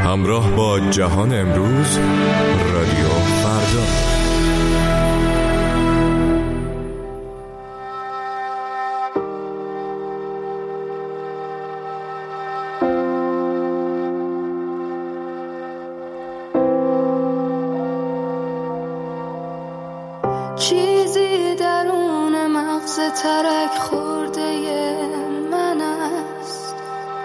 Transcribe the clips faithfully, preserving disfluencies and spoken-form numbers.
همراه با جهان امروز، رادیو فردا. چیزی درون مغز ترک خورده من است،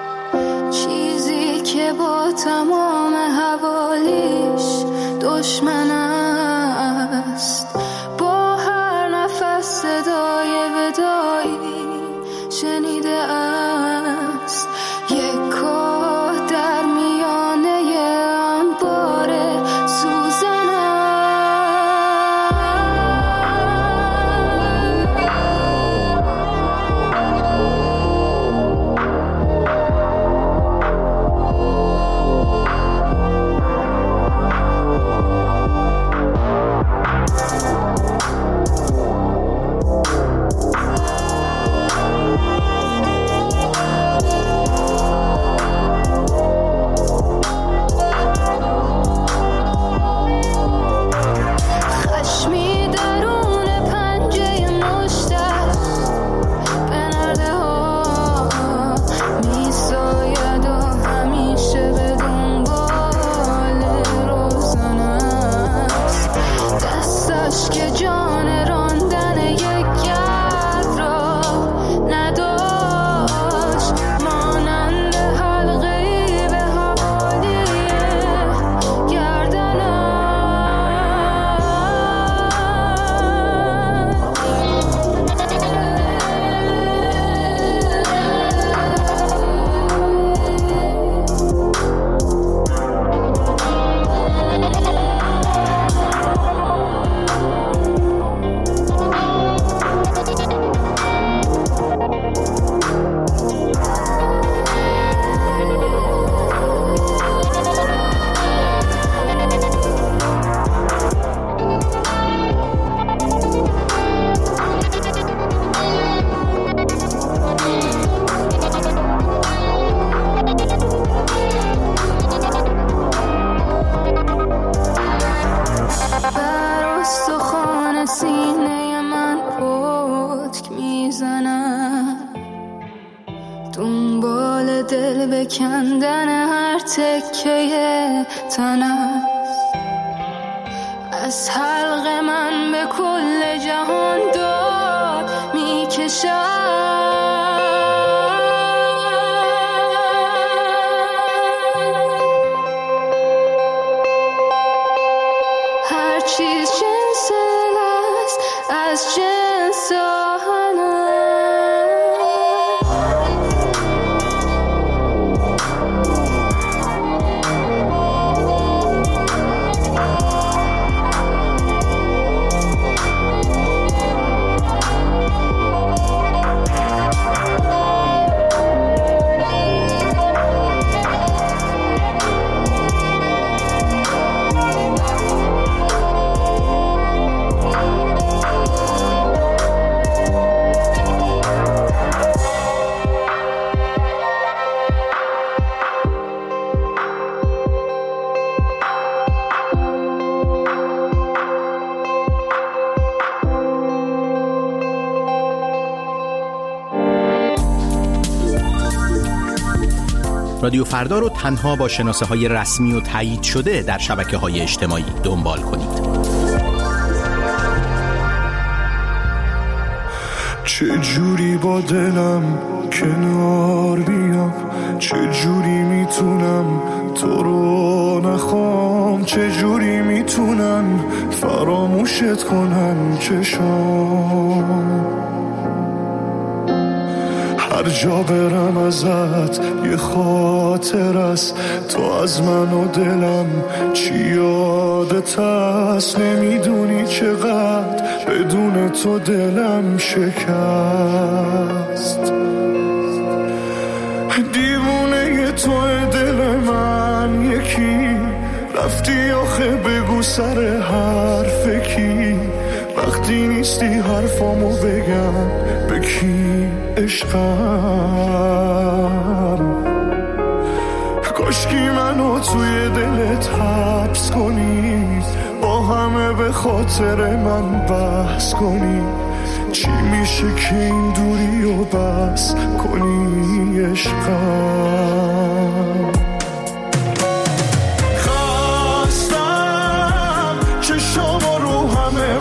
چیزی که با تمام حوالیش دشمن است. با هر نفس صدای ودایی شنیده است، یک کاه در میانه انبار سوزن سینه من پتک میزنم، دنبال دل بکندن هر تکه تن است. از حلق من به کل جهان داد میکشم، هر چیز جنس از جنس آهنم. رادیو فردا رو تنها با شناسه های رسمی و تایید شده در شبکه های اجتماعی دنبال کنید. چه جوری با دلم کنار بیام، چه جوری میتونم تو رو نخوام، چه جوری میتونم فراموشت کنم چشام. هر جا برم ازت یه خاطر است، تو از من و دلم چی یادت هست. نمیدونی چقدر بدون تو دلم شکست. دیوونه تو دل من یکی، رفتی آخه بگو سر حرف کی. وقتی نیستی حرفامو بگم به کی عشقم. کاشکی منو توی دلت حبس کنی، با همه به خاطر من بحث کنی. چی میشه که این دوری و بس کنی عشقم؟ خستم چشام رو همه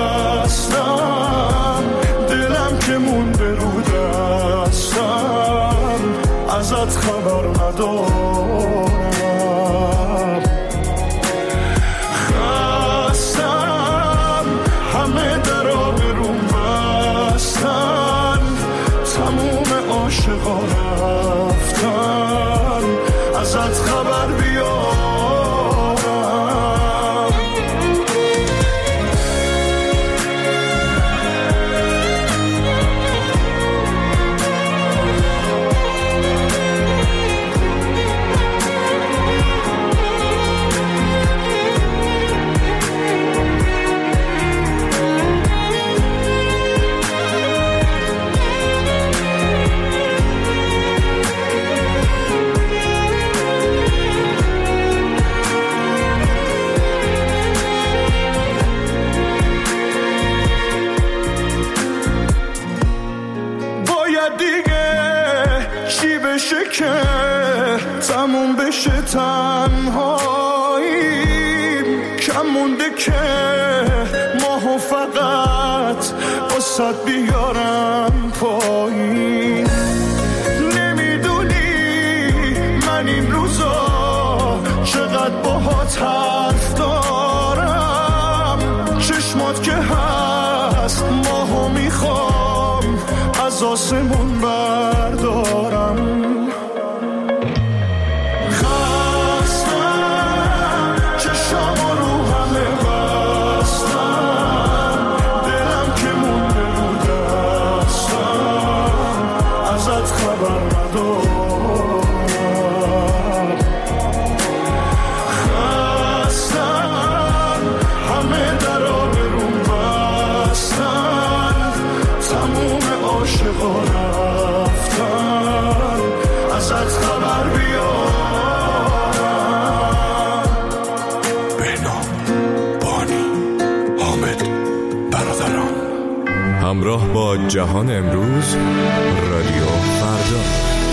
بستم، دلم که مونده رو دستم، ازت خبر ندارم. خستم همه درا برون بستن، تموم عاشقا رفتن، ازت خبر بیارم. که تموم بشه تنهاییم، کم مونده که ماهو فقط واسه بیارم پایین. نمیدونی من این روزا چقدر باهات حرف دارم، چشمات که هست ماهو میخوام از آسمون بردارم. همراه با جهان امروز، رادیو فردا.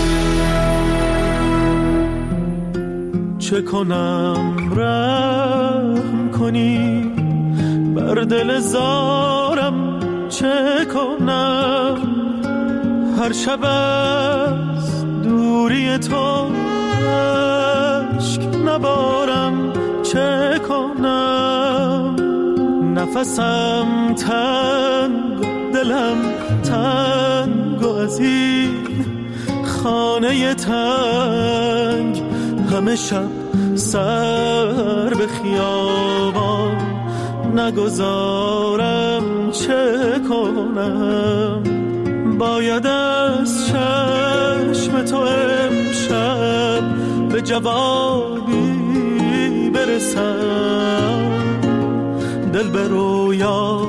چه کنم رحم کنی بر دل زارم، چه کنم هر شب از دوری تو اشک نبارم، چه کنم نفسم تنگ، دلم تنگ و از این خانه تنگ، همه شب سر به خیابان نگذارم، چه کنم باید از چشم تو امشب به جوابی برسم، دل به رویا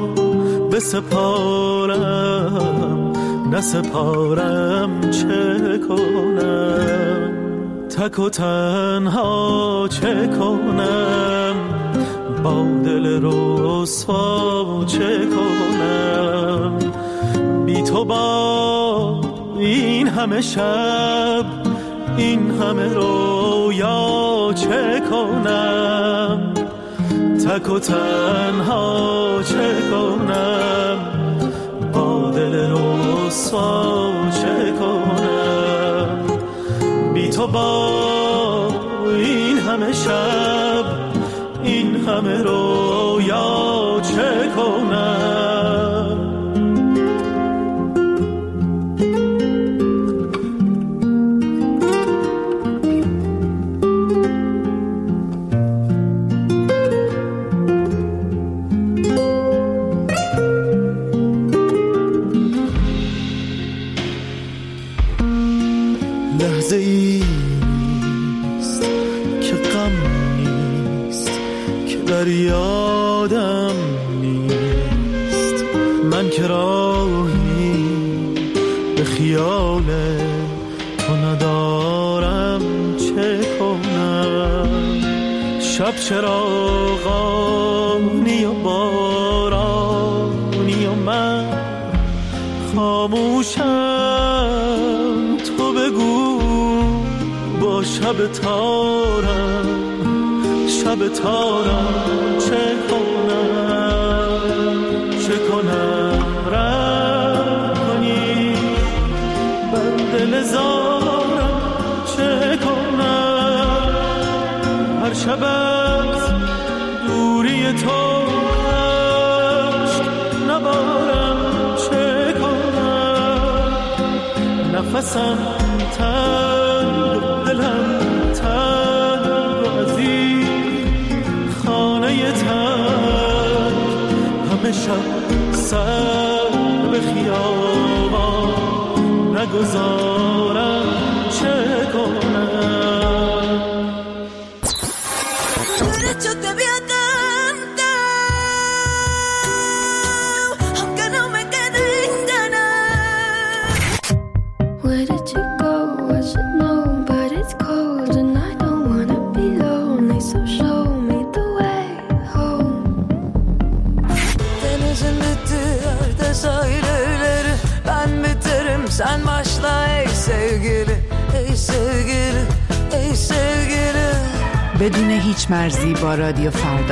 بسپارم نسپارم، چه کنم تک و تنها، چه کنم با دل رسوا، چه کنم بی تو با این همه شب این همه رویا، چه کنم تک و تنها، چه کنم با دل رسوا، چه کنم بی تو با این همه شب این همه رویا، چه کنم. لحظه ای نیست که غم نیست، که در یادم نیست، من که راهی به خیال تو ندارم، چه کنم شب چراغانی و بارانی و من خاموشم، تو بگو با شب تارم، شب تارم چه کنم، چه کنم رم کنی بر دل زارم، چه کنم هر شب از دوری تو عشق نبارم، چه کنم نفسم تنگ دلم تنگ از این خانه تنگ، همه شب سر به خیابان نگذارم، چه کنم sen başla ey sevgili, ey sevgili, ey sevgili. بدون هیچ مرزی با رادیو فردا.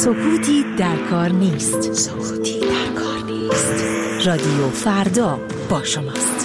سکوتی در کار نیست. سکوتی در کار نیست. رادیو فردا با شماست.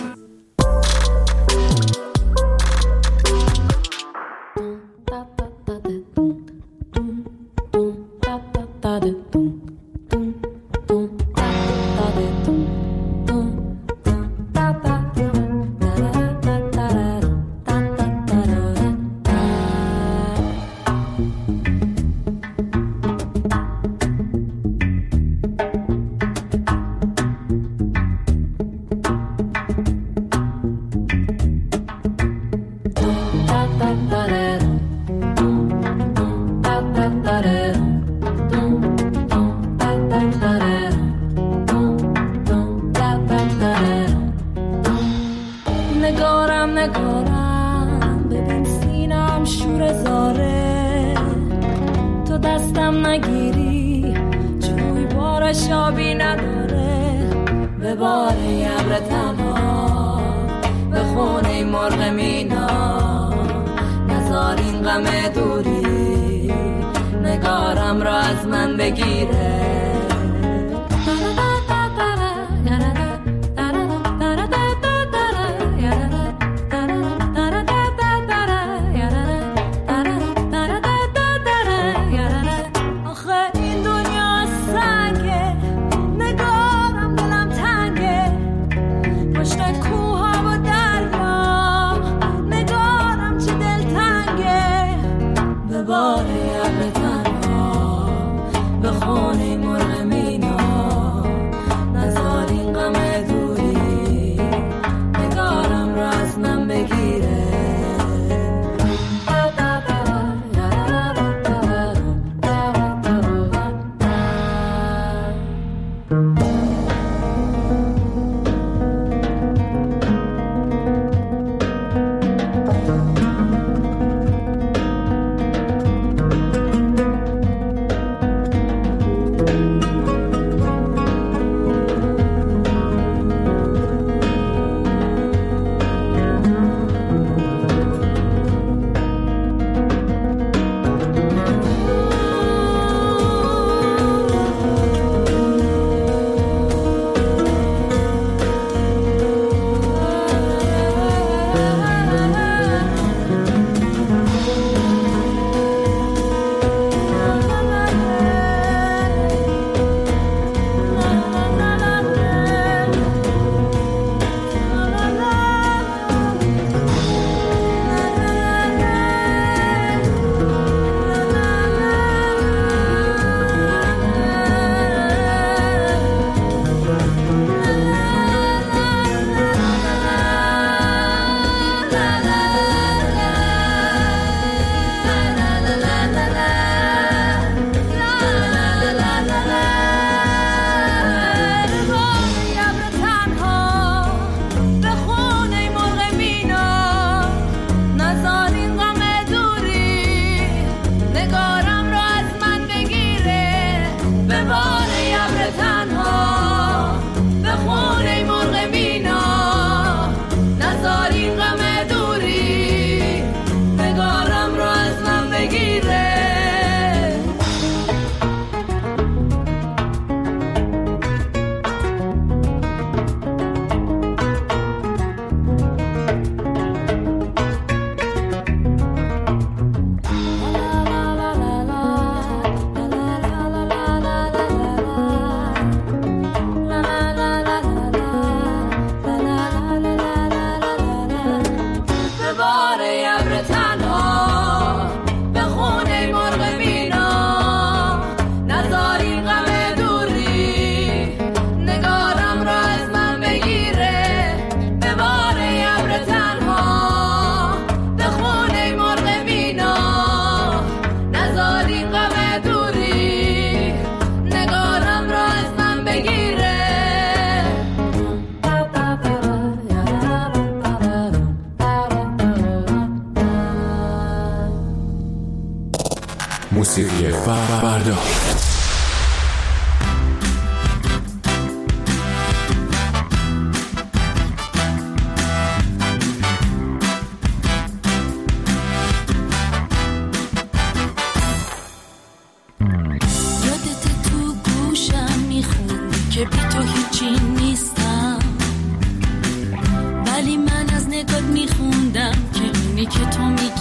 موسیقی فردا.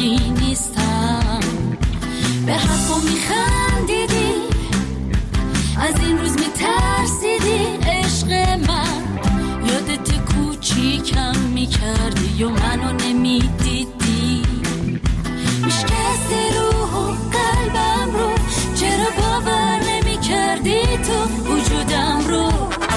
خودی نیستم. به حرفم میخندیدی، از این روز میترسیدی عشق من. یادت کوچیکم میکردی و منو نمیدیدی. میشکستی روح و قلبم رو، چرا باور نمیکردی تو وجودم رو.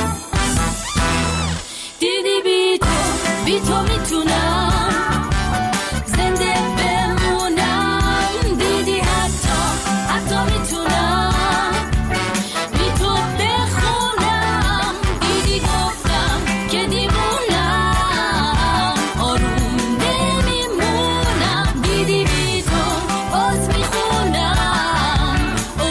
دیدی بی تو بی تو میتونم زنده بمونم. دیدی حتی حتی میتونم بی تو بخونم. دیدی گفتم که دیوونم، آروم نمیمونم. دیدی بی تو باز میخونم.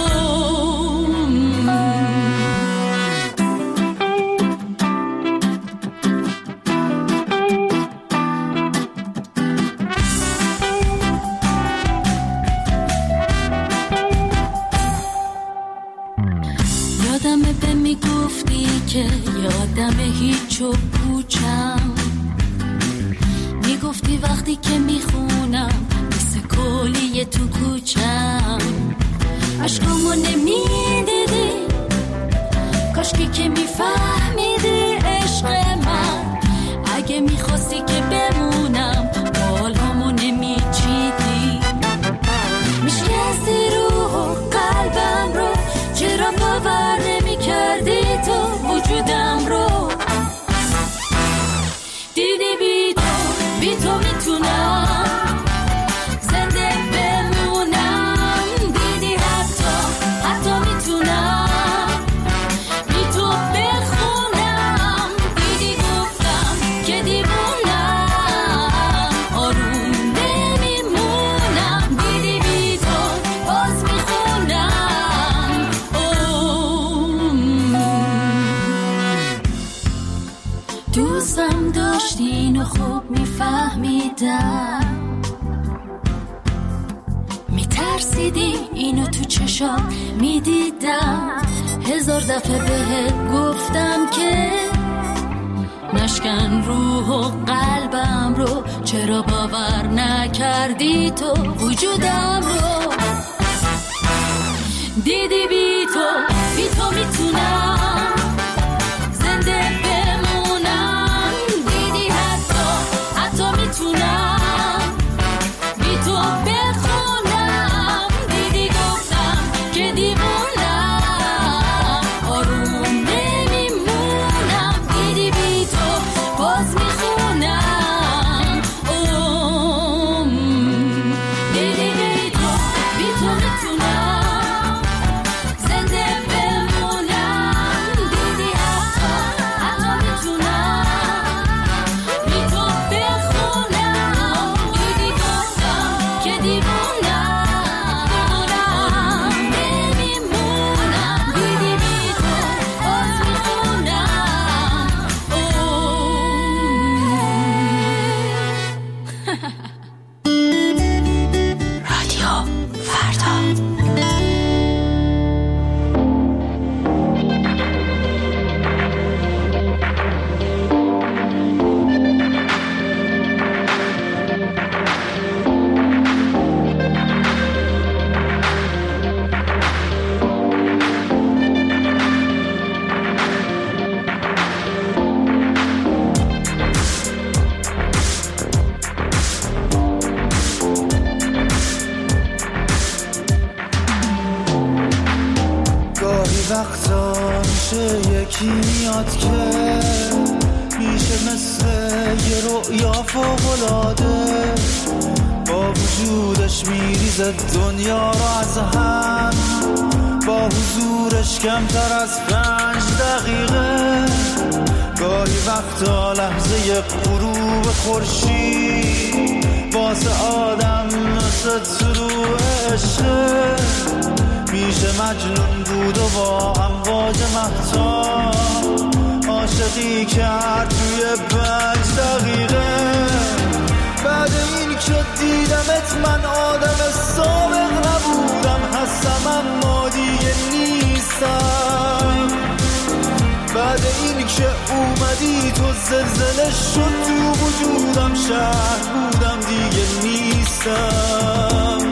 یادمه به میگفتی که یادم هیچ و پوچم. میگفتی وقتی که میخونم مثل کلیه تو کوچم. عشقامو نمیدیدی، کاشکی که میفهمیدی عشق من. اگه میخواستی که بمونم بالامو نمیچیدی. میشکستی روح و قلبم رو، چرا باور نمیکردی تو وجودم رو. دیدی بی تو بی تو میتونم زنده بمونم. دیدی حتی حتی میتونم بی تو بخونم. دیدی گفتم که دیوونم، آروم نمیمونم. دیدی بی تو باز میخونم. دوستم داشتین و خوب میفهمیدم. میترسیدی اینو تو چشام میدیدم. هزار دفعه بهت گفتم که نشکن روح و قلبم رو. چرا باور نکردی تو وجودم رو. دیدی بی تو بی تو میتونم زنده بمونم. دیدی حتی حتی میتونم بی تو بخونم. دیدی گفتم که دیوونم، آروم نمیمونم. دیدی بی تو باز میخونم. دیدی بی تو بی تو میتونم زنده بمونم. دیدی حتی حتی میتونم بی تو بخونم. دیدی گفتم که دیوونم، آروم نمیمونم. دیدی بی تو باز میخونم. رادیو فردا. گاهی وقتا میشه یکی میاد که میشه مثل یه رؤیا فوق‌العاده. با وجودش میریزه دنیا رو از هم، با حضورش کمتر از پنج دقیقه. گاهی وقتا لحظه غروب خورشید واسه آدم مثل طلوع عشقه. میشه مجنون بود و با امواج مهتاب عاشقی کرد توی پنج دقیقه. بعد این که دیدمت من آدم سابق نبودم، هستم اما دیگه نیستم. بعد این که اومدی تو زلزله شد تو وجودم، شهر بودم دیگه نیستم. نیستم.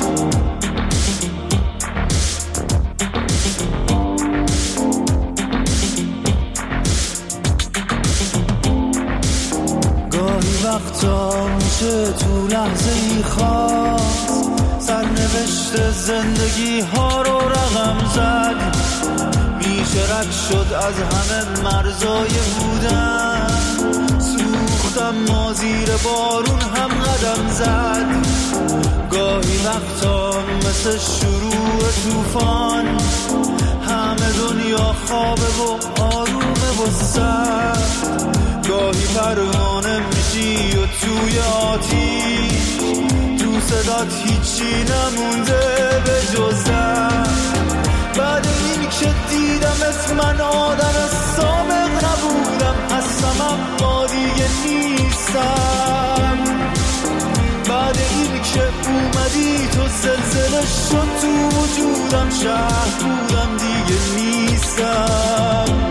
گاهی وقتا میشه تو لحظه ای خاص سرنوشت زندگی ها رو رقم زد. میشه رد شد از همه مرزای بودن، سوختم ما زیر بارون هم قدم زد. گاهی وقتا مثل شروع طوفان همه دنیا خوابه و آرومه و سرد. گاهی پروانه میشی و توی آتیش تو صدات هیچی نمونده به جز درد. بعد این که دیدمت من آدم سابق نبودم، هستم اما دیگه نیستم. بعد این که اومدی تو زلزله شد تو وجودم، شهر بودم دیگه نیستم.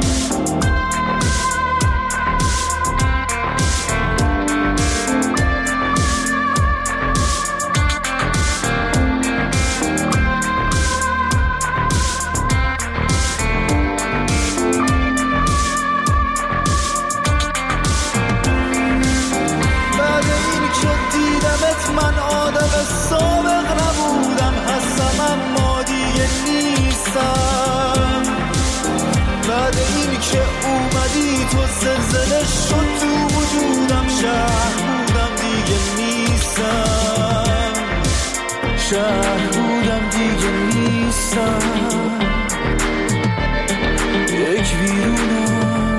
من آدم سابق نبودم، هستم اما دیگه نیستم. بعد این که اومدی تو زلزله شد تو وجودم، شهر بودم دیگه نیستم. شهر بودم دیگه نیستم. یک ویرونم.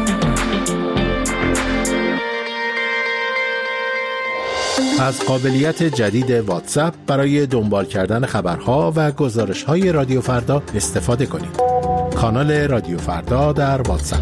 از قابلیت جدید واتساپ برای دنبال کردن خبرها و گزارش‌های رادیو فردا استفاده کنید. کانال رادیو فردا در واتساپ.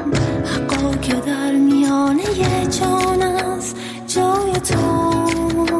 حقا که در میانه جان است جای تو.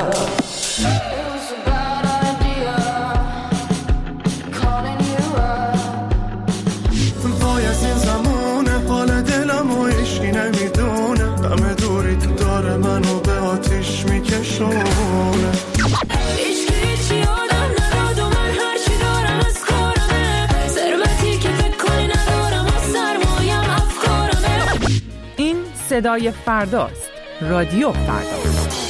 وای از این زمونه حال دلم و عشقی نمیدونه همه دوری تو داره منو به آتیش میکشونه هیچ هیچی آدم نداد و من هرچی دارم از کارمه ثروتی که فکر کنی ندارم و سرمایم افکارمه. این صدای فرداست. رادیو فردا.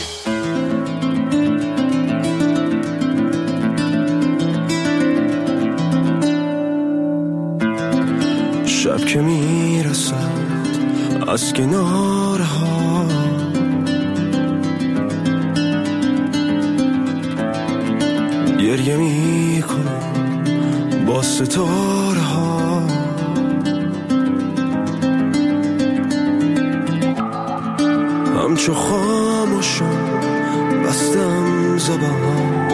شب که میرسد از کناره ها گریه میکنم با ستاره ها همچو خاموشم بستم زبان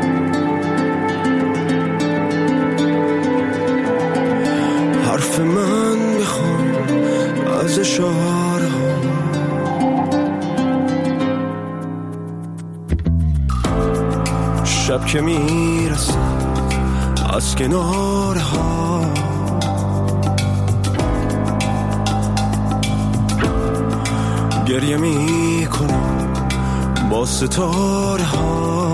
حرف من بخوام از اشاره ها شب که میرسه از کناره ها گریه میکنم با ستاره ها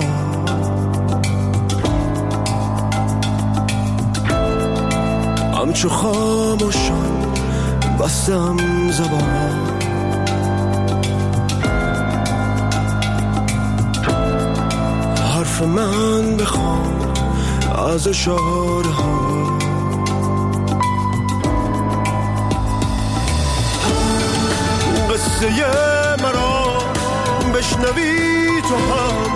همچو خاموشم بستم زبان حرف من بخوام از اشاره ها قصه مرا بشنوی تو هم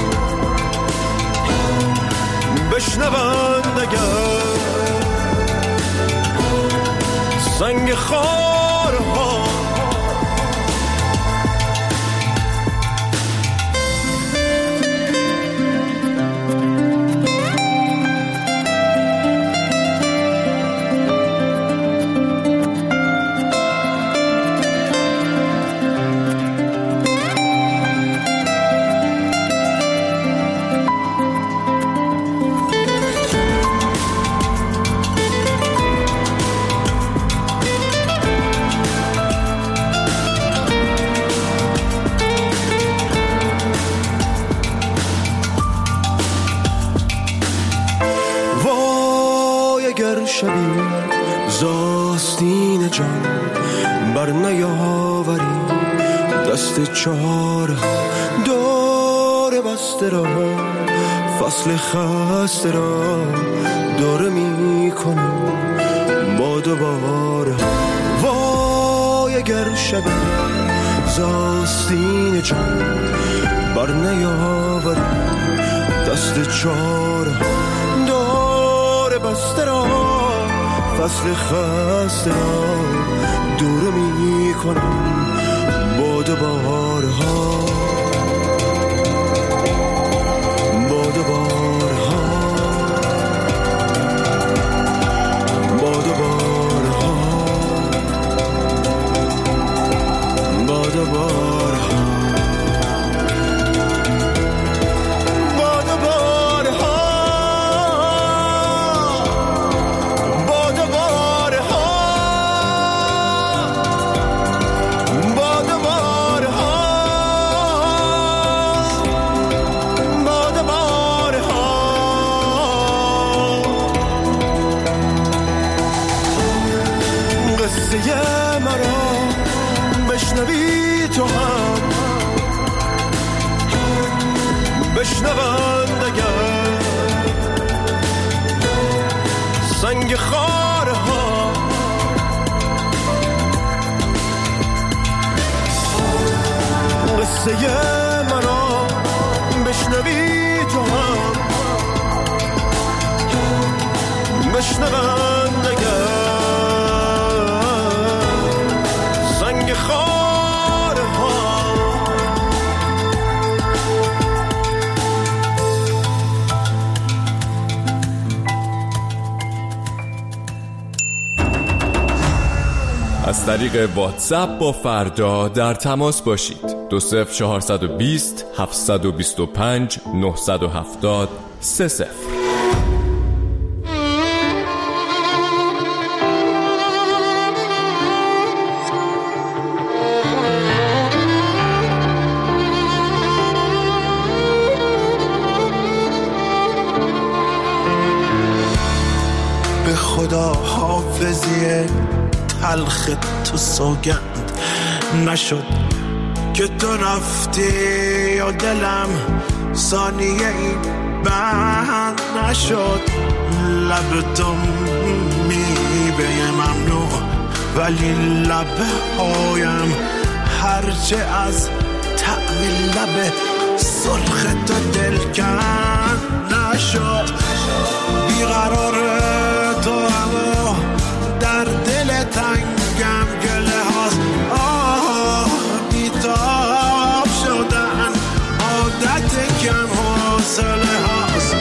بشنوند اگر سنگ خارها شبی زاستین جان بر نیاوری دست چاره دور بسته را فصل خسته را داره می کنم با دوباره وای اگر شبی زاستین جان بر نیاوری دست چاره دور بسته را فصل خسته را دور می کنم با دوباره ها با دوباره ها با دوباره ها با دوباره ها قصه مرا بشنوی تو هم بشنوند اگر سنگ خاره ها قصه مرا بشنوی تو هم بشنوند اگر از از طریق واتساپ با فردا در تماس باشید. دو صفر چهارصد و بیست هفتصد و بیست و پنج نهصد و هفتاد سه صفر. به خدا حافظی تلخ تو سوگند نشد که تو رفتی یا دلم ثانیه ای بند نشد. لب تو میوه ممنوع ولی لب هایم هرچه از طعم لب سرخ تو دلکند نشد. بیقرار تو اما در دل تنگم گله هاست. آه بیتاب شدن عادت کم حوصله هاست.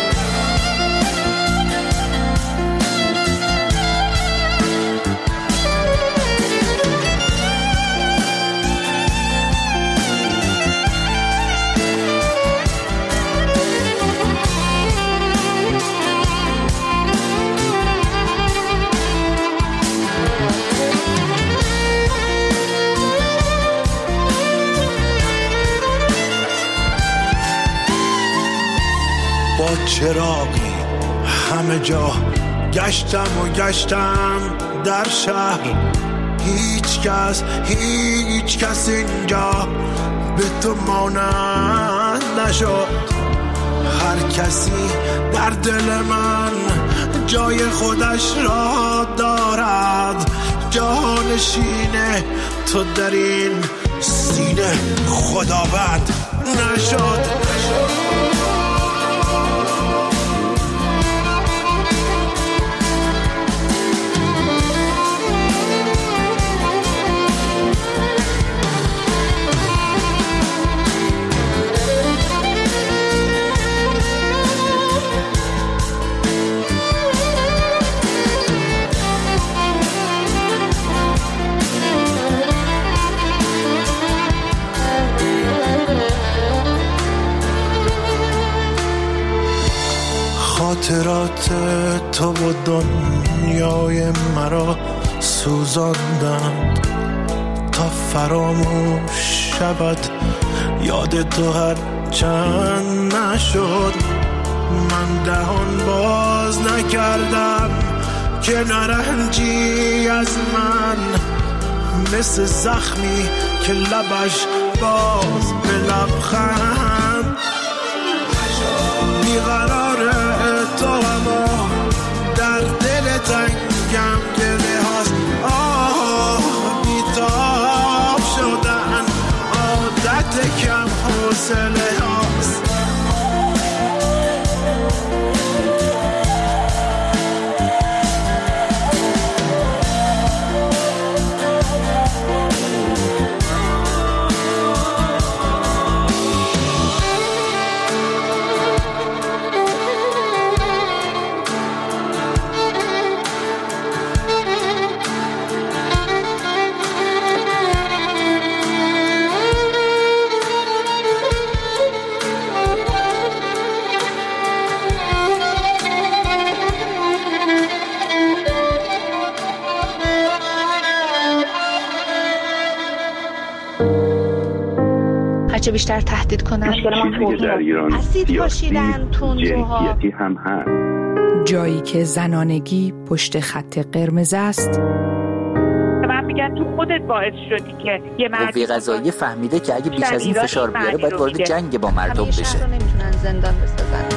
با چراغی همه جا گشتم و گشتم در شهر. هیچ کس هیچ کس اینجا به تو مانند نشد. هر کسی در دل من جای خودش را دارد. جانشین تو در این سینه خداوند نشد. خاطرات تو و دنیای مرا سوزاندند تا فراموش شود یاد تو هر چند نشد. من دهان باز نکردم که نرنجی از من مثل زخمی که لبش باز به لبخند. بیقرار تو اما در دل تنگم گله هاست. آه بیتاب شدن عادت کم حوصله هاست. هرچه بیشتر تهدید کنن چیزی که در ایران سیاسی جنسیتی هم هست. جایی که زنانگی پشت خط قرمز است. من میگم تو خودت باعث شدی که یه مرد قوه قضاییه فهمیده که اگه بیش از این فشار بیاره باید وارد جنگ با مردم بشه. همیشه نمیتونن زندان بسازن.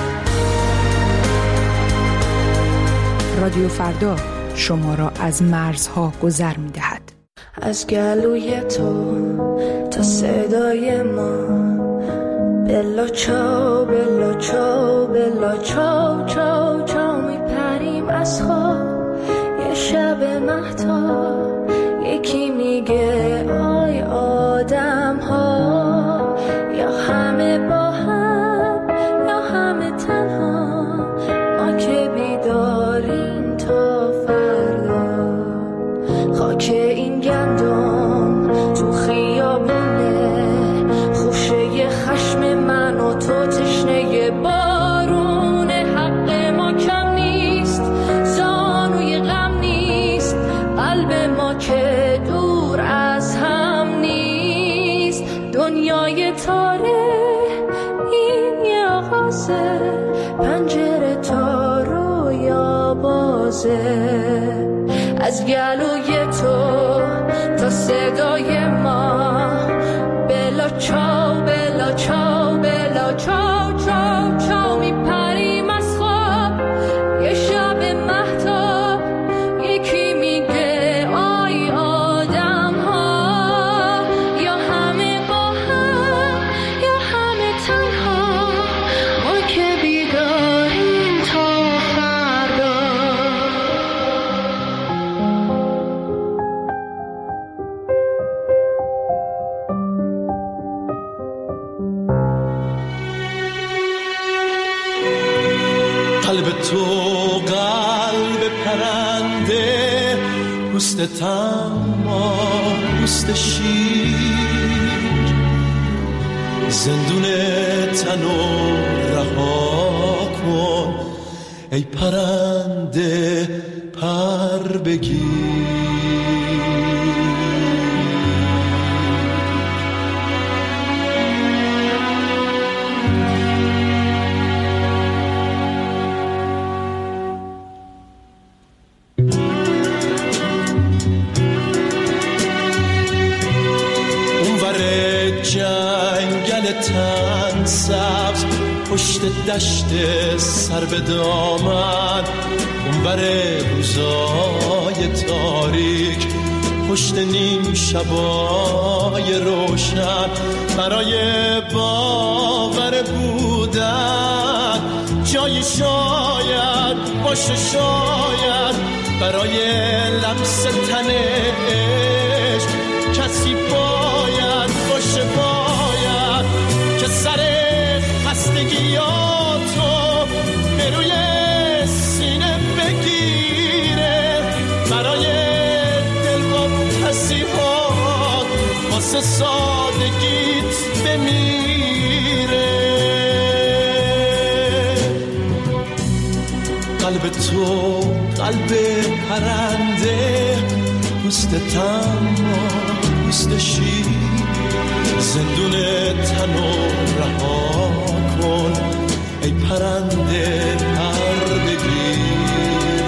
رادیو فردا شما را از مرزها گذر میدهد. از گلوی تو تا صدای ما بلا چاو بلا چاو بلا چاو چاو چاو میپریم از خواب یه شب مهتاب یکی میگه آی آدم ها یا همه با هم یا همه تنها ما که بیداریم تا فردا خاک این گندم بازه، پنجره تا رویا بازه، از گلوی تو تا صدای ما، بلا چاو بلا چاو بلا چاو چاو چاو، میپریم از خواب یه شب مهتاب، یکی میگه آی آدم ها، یا همه با هم یا همه تنها، ما که بیداریم تا فردا. قلب تو قلب پرنده، پوست تما پوست شیر، زندون تنو رها کن ای پرنده پر بگیر. جنگل تن سبز پشت دشت سر به دامن، اونور روزای تاریک پشت نیم شبای روشن، برای باور بودن جایی شاید باشه، شاید برای لمس تن عشق کسی باید باشه، باید که سر خستگیاتو به روی سینه بگیره، برای دلواپسی‌هات واسه سادگیت بمیره. قلب تو قلب پرنده، پوست تما پوست شیر، زندون تنو رها کن ای پرنده پر بگیر.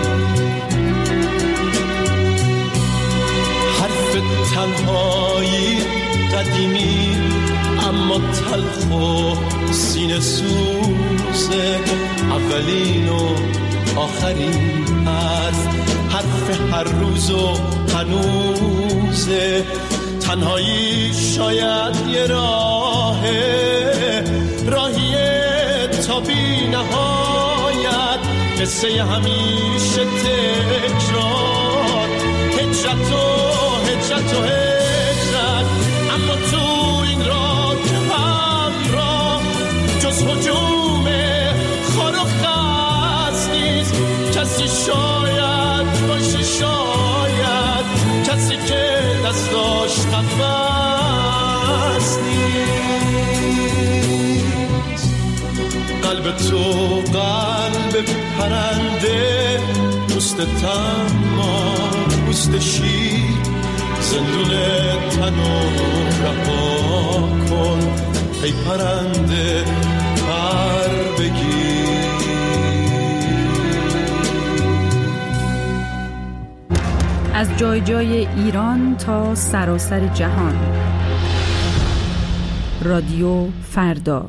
حرف تنهایی قدیمی اما تلخ و سینه سوزه، اولین و آخرین حرف، حرف هر روز و هنوزه. تنهایی شاید یه راهه، راهیه تا بی نهایت، قصه همیشه تکرار، هجرت و هجرت و هجرت، اما تو این راه همراه جز هجوم خار و خس نیست کسی، شاید باشه شاید کسی که دستاش قفص نیست. قلب تو قلب پرنده، پوست تما پوست شیر، زندون تنو رها کن ای پرنده پر بگیر. از جای جای ایران تا سراسر جهان، رادیو فردا.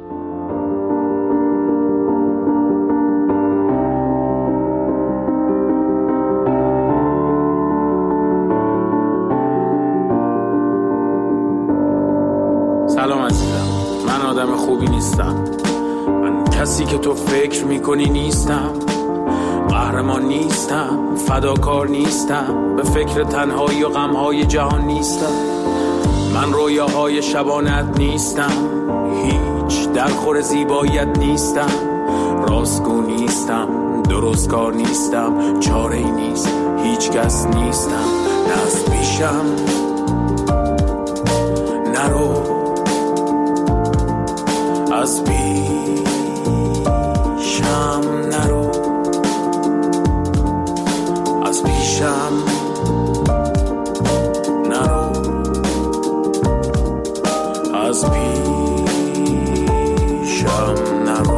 سلام عزیزم، من آدم خوبی نیستم، من کسی که تو فکر میکنی نیستم، قهرمان نیستم، فداکار نیستم، به فکر تنهایی و غمهای جهان نیستم، من رویاهای شبانت نیستم، هیچ درخور زیباییت نیستم، راستگو نیستم، درستکار نیستم، چاره‌ای نیست، هیچ کس نیستم، نه از پیشم نرو، از پیشم نرو، از پیشم نرو، از پیشم نرو.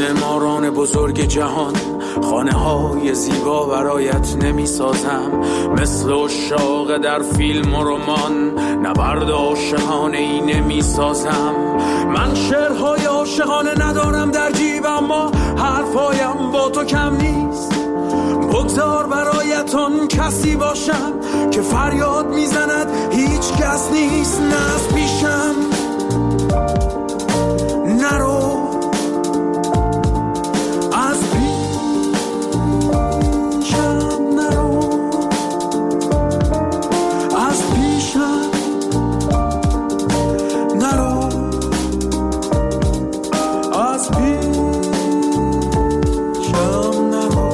معماران بزرگ جهان خانه های زیبا برایت نمی سازم، مثل عشاق در فیلم و رمان نبرد عاشقانه ای نمی سازم. من شعرهای عاشقانه ندارم در جیب، اما حرفایم با تو کم نیست. بگذار برایتون کسی باشم که فریاد میزند هیچ کس نیست. نه از پیشم نرو، از پیشم نرو، از پیشم نرو، از پیشم نرو.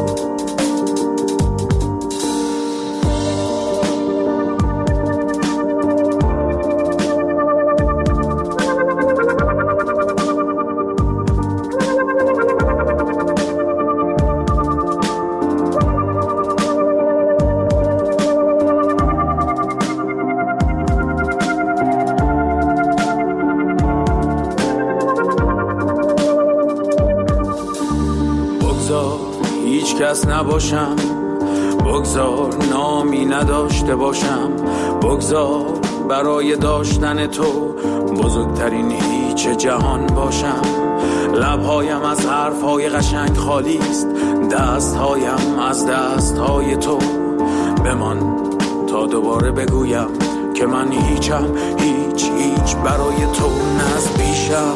کس نباشم، بگذار نامی نداشته باشم، بگذار برای داشتن تو بزرگترین هیچ جهان باشم. لبهایم از حرفهای قشنگ خالی است، دستهایم از دستهای تو. بمان تا دوباره بگویم که من هیچم، هیچ هیچ برای تو. نه از پیشم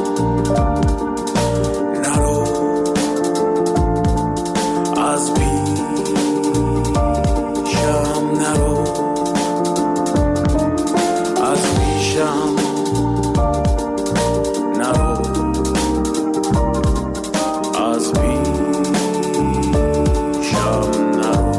نرو، از پیشم نرو، از پیشم نرو، از پیشم نرو.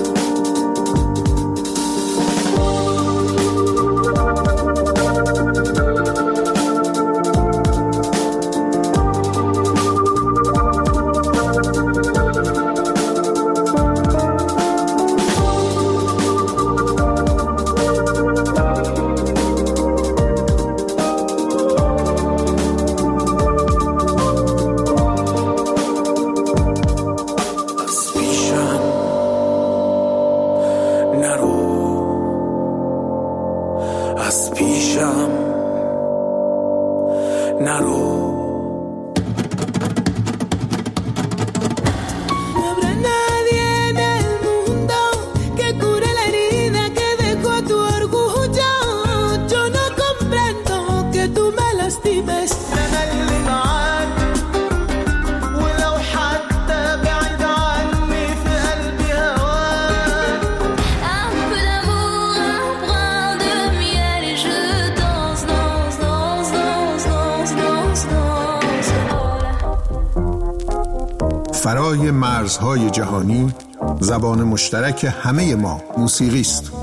فرای مرزهای جهانی، زبان مشترک همه ما موسیقی است.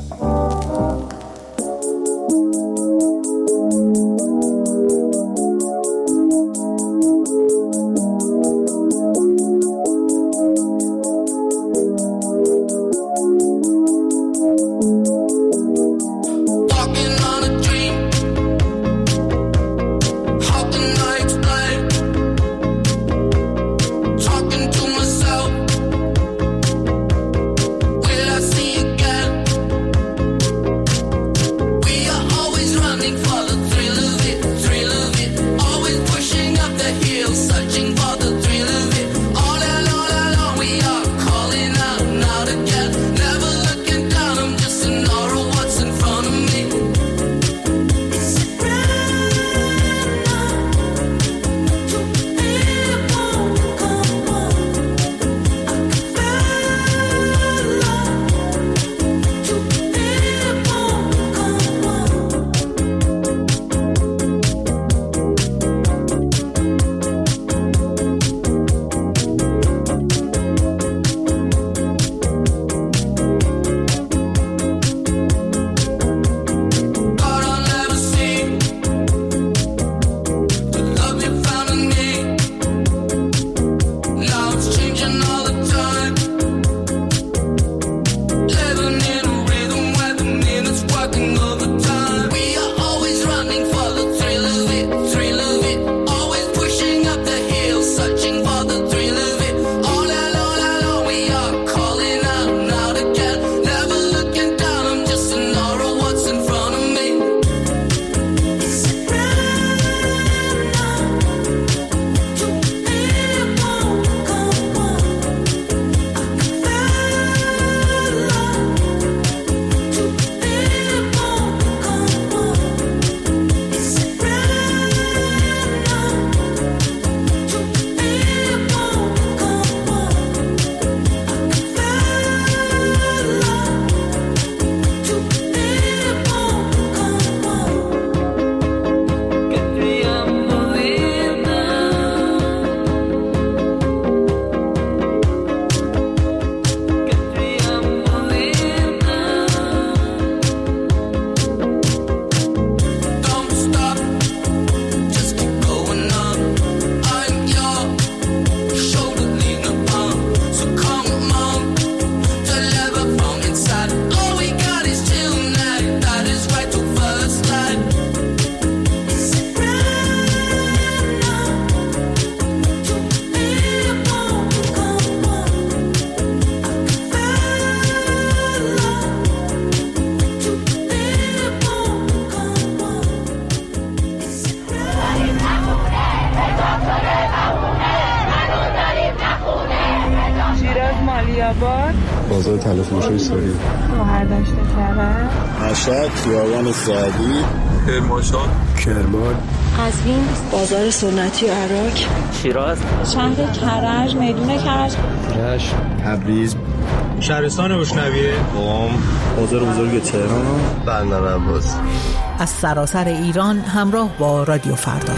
طلا فروشای ساری. برداشت کرد. مشهد، خیابان سعدی، کرمانشاه، کرمان، قزوین، بازار سنتی عراق، شیراز، شهر کرج، میدون کرج، رشت، تبریز، شهرستان بوشنویه، قم، بازار بزرگ تهران، بندر عباس. از سراسر ایران همراه با رادیو فردا.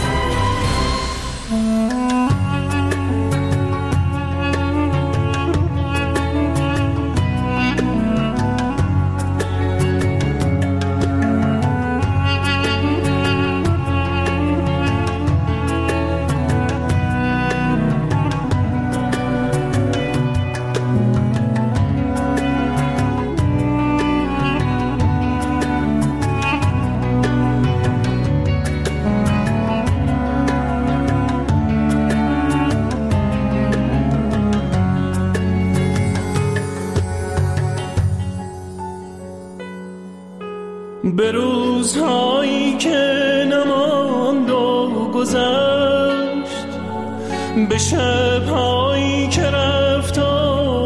به روزهایی که نماند و گذشت، به شبهایی که رفت و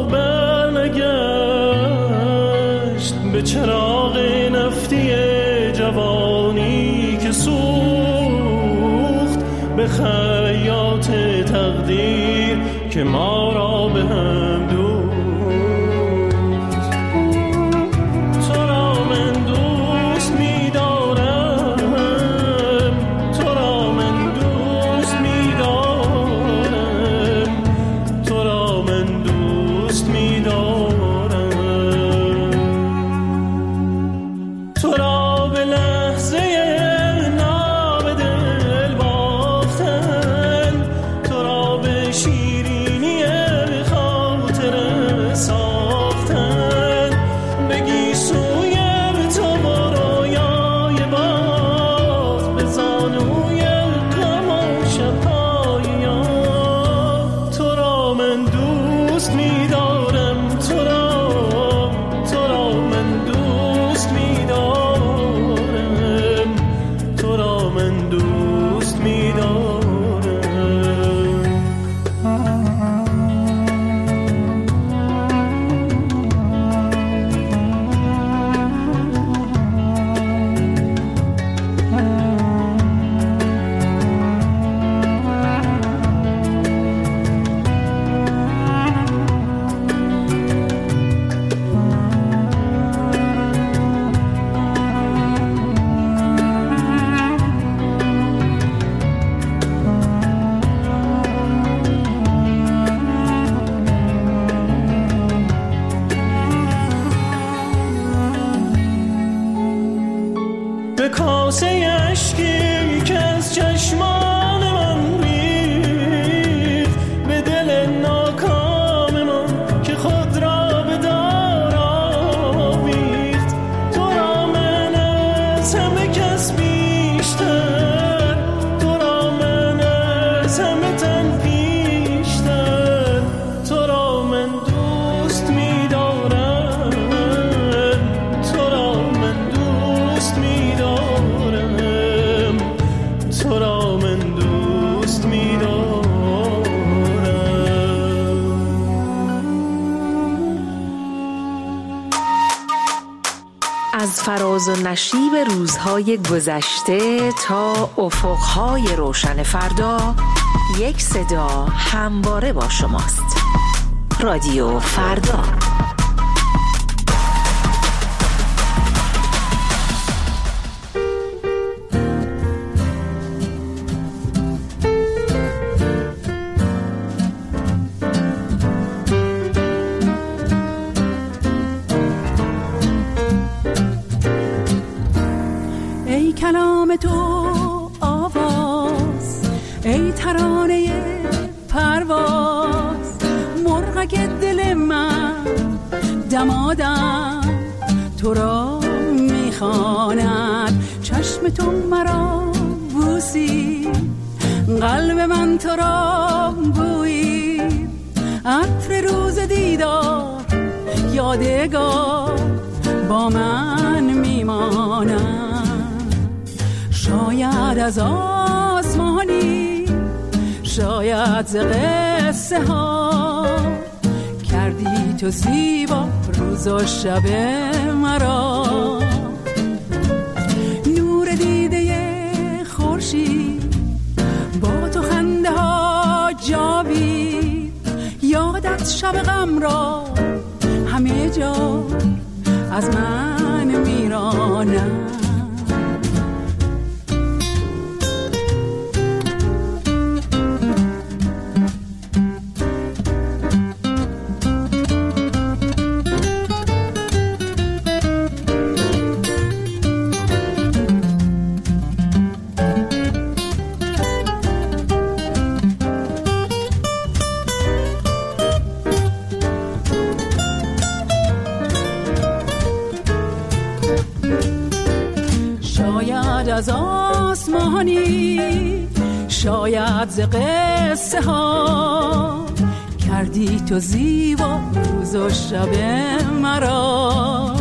برنگشت، به چراغ نفتی جوانی که سوخت، به خیاط تقدیر که ما را به هم دوخت. به کاسه اشکی که از چشمان من ریخت، به دل ناکام من که خود را به دار آویخت. تو را من از همه کس بیشتر، تو را من از همه تن پیشتر، تو را من دوست می دارم، تو را من دوست می دارم، تو را من دوست می دارم. از فراز و نشیب روزهای گذشته تا افقهای روشن فردا، یک صدا همواره با شماست. رادیو فردا. ای کلام تو آواز، ای ترانه پرواز، مرغک دل من دمادم تو را میخواند. چشم تو مرا بوسی، قلب من تو را بویی، عطر روز دیدار یادگار با من میماند. شاید از آسمانی، شاید ز قصه ها، کرده کردی تو زیبا روز و شب مرا. نور دیده خورشید با تو خنده ها جاوید، یادت شب غم را همه جا از من میرانم. از آسمانی شاید ز قصه ها کردی تو زیبا روز و شب مرا.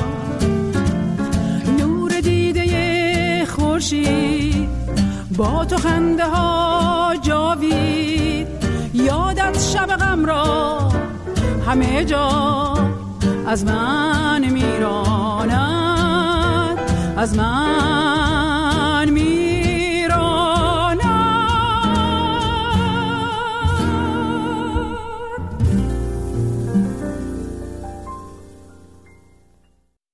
نور دیده خورشید با تو خنده ها جاوید، یادت شب غم را همه جا از من میراند، از من